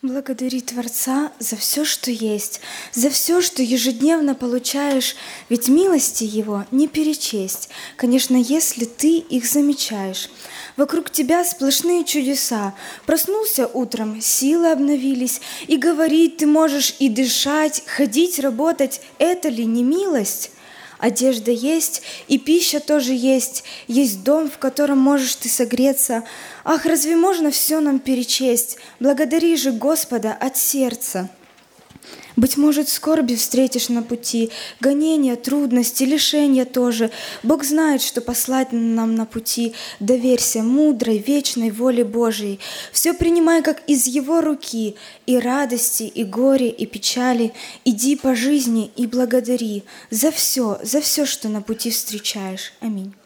Благодари Творца за все, что есть, за все, что ежедневно получаешь, ведь милости Его не перечесть, конечно, если ты их замечаешь. Вокруг тебя сплошные чудеса. Проснулся утром, силы обновились, и говорить ты можешь, и дышать, ходить, работать. Это ли не милость? Одежда есть, и пища тоже есть. Есть дом, в котором можешь ты согреться. Ах, разве можно все нам перечесть? Благодари же Господа от сердца. Быть может, скорби встретишь на пути, гонения, трудности, лишения тоже. Бог знает, что послать нам на пути. Доверься мудрой, вечной воле Божией. Все принимай, как из Его руки. И радости, и горе, и печали. Иди по жизни и благодари за все, что на пути встречаешь. Аминь.